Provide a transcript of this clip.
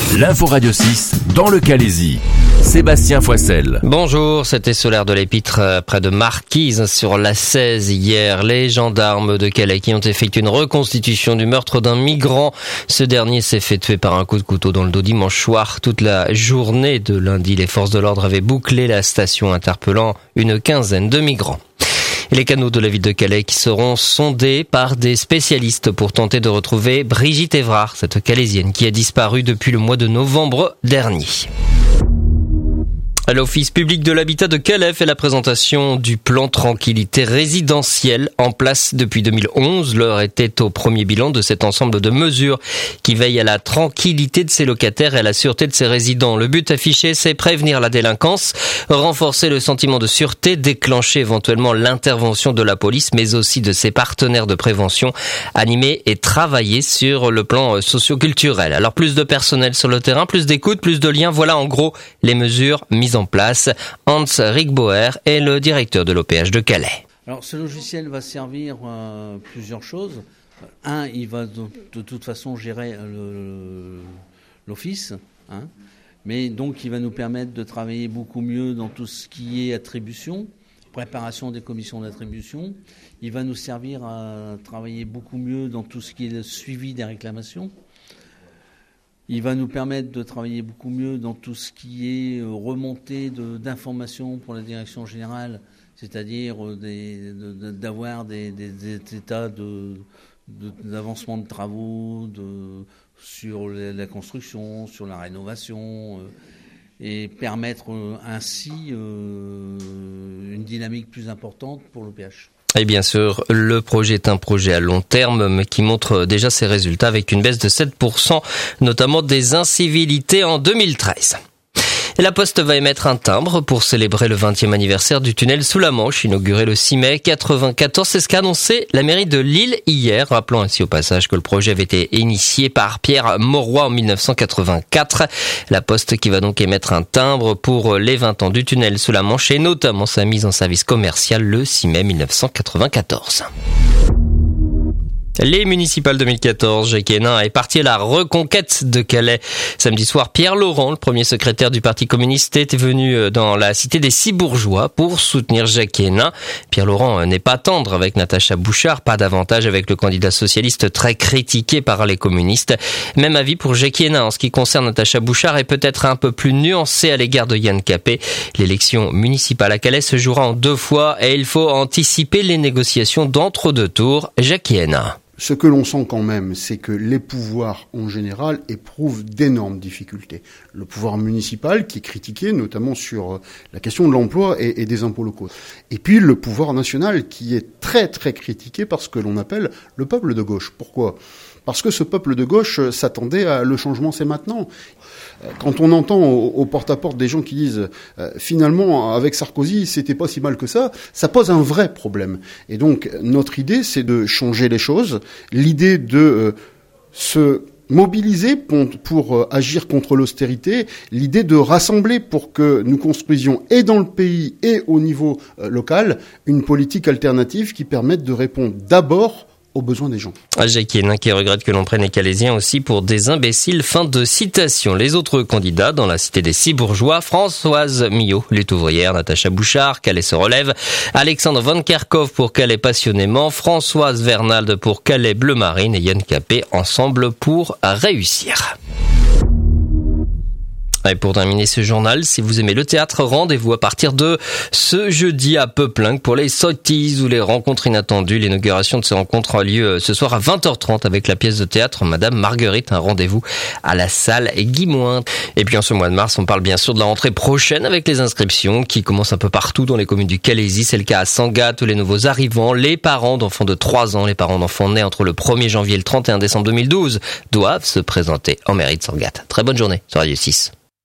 L'info Radio 6 dans le Calaisis. Sébastien Foissel. Bonjour, c'était Solaire de l'Épître près de Marquise sur la 16 hier. Les gendarmes de Calais qui ont effectué une reconstitution du meurtre d'un migrant. Ce dernier s'est fait tuer par un coup de couteau dans le dos dimanche soir. Toute la journée de lundi, les forces de l'ordre avaient bouclé la station interpellant une quinzaine de migrants. Et les canaux de la ville de Calais qui seront sondés par des spécialistes pour tenter de retrouver Brigitte Évrard, cette Calaisienne qui a disparu depuis le mois de novembre dernier. L'Office public de l'habitat de Calais fait la présentation du plan tranquillité résidentielle en place depuis 2011. L'heure était au premier bilan de cet ensemble de mesures qui veillent à la tranquillité de ses locataires et à la sûreté de ses résidents. Le but affiché, c'est prévenir la délinquance, renforcer le sentiment de sûreté, déclencher éventuellement l'intervention de la police, mais aussi de ses partenaires de prévention, animer et travailler sur le plan socio-culturel. Alors plus de personnel sur le terrain, plus d'écoute, plus de liens, voilà en gros les mesures mises en place. Hans Rickbauer est le directeur de l'OPH de Calais. Alors ce logiciel va servir à plusieurs choses. Un, il va de toute façon gérer l'office, mais donc il va nous permettre de travailler beaucoup mieux dans tout ce qui est attribution, préparation des commissions d'attribution. Il va nous servir à travailler beaucoup mieux dans tout ce qui est le suivi des réclamations. Il va nous permettre de travailler beaucoup mieux dans tout ce qui est remontée d'informations pour la direction générale, c'est-à-dire d'avoir des états d'avancement de travaux sur la construction, sur la rénovation, et permettre ainsi une dynamique plus importante pour l'OPH. Et bien sûr, le projet est un projet à long terme, mais qui montre déjà ses résultats avec une baisse de 7%, notamment des incivilités en 2013. Et la Poste va émettre un timbre pour célébrer le 20e anniversaire du tunnel sous la Manche, inauguré le 6 mai 1994. C'est ce qu'a annoncé la mairie de Lille hier, rappelant ainsi au passage que le projet avait été initié par Pierre Mauroy en 1984. La Poste qui va donc émettre un timbre pour les 20 ans du tunnel sous la Manche et notamment sa mise en service commercial le 6 mai 1994. Les municipales 2014, Jacques Hénin est parti à la reconquête de Calais. Samedi soir, Pierre Laurent, le premier secrétaire du Parti communiste, était venu dans la cité des Six-Bourgeois pour soutenir Jacques Hénin. Pierre Laurent n'est pas tendre avec Natacha Bouchard, pas davantage avec le candidat socialiste très critiqué par les communistes. Même avis pour Jacques Hénin en ce qui concerne Natacha Bouchard et peut-être un peu plus nuancé à l'égard de Yann Capet. L'élection municipale à Calais se jouera en 2 fois et il faut anticiper les négociations d'entre-deux tours. Jacques Hénin. Ce que l'on sent quand même, c'est que les pouvoirs en général éprouvent d'énormes difficultés. Le pouvoir municipal qui est critiqué notamment sur la question de l'emploi et des impôts locaux. Et puis le pouvoir national qui est très très critiqué par ce que l'on appelle le peuple de gauche. Pourquoi ? Parce que ce peuple de gauche s'attendait à le changement, c'est maintenant. Quand on entend au porte-à-porte des gens qui disent finalement avec Sarkozy c'était pas si mal que ça pose un vrai problème. Et donc notre idée c'est de changer les choses, l'idée de se mobiliser pour agir contre l'austérité, l'idée de rassembler pour que nous construisions et dans le pays et au niveau local une politique alternative qui permette de répondre d'abord aux besoins des gens. Jacques Hénin qui regrette que l'on prenne les Calaisiens aussi pour des imbéciles. Fin de citation. Les autres candidats dans la cité des Six-Bourgeois, Françoise Millot, lutte ouvrière, Natacha Bouchard, Calais se relève, Alexandre Van Kerkhove pour Calais passionnément, Françoise Vernalde pour Calais bleu marine et Yann Capet ensemble pour réussir. Et pour terminer ce journal, si vous aimez le théâtre, rendez-vous à partir de ce jeudi à Peuplinck pour les sottises ou les rencontres inattendues. L'inauguration de ces rencontres a lieu ce soir à 20h30 avec la pièce de théâtre Madame Marguerite. Un rendez-vous à la salle Guy Moin. Et puis en ce mois de mars, on parle bien sûr de la rentrée prochaine avec les inscriptions qui commencent un peu partout dans les communes du Calaisis. C'est le cas à Sangatte où les nouveaux arrivants, les parents d'enfants de 3 ans, les parents d'enfants nés entre le 1er janvier et le 31 décembre 2012 doivent se présenter en mairie de Sangatte. Très bonne journée sur Radio 6.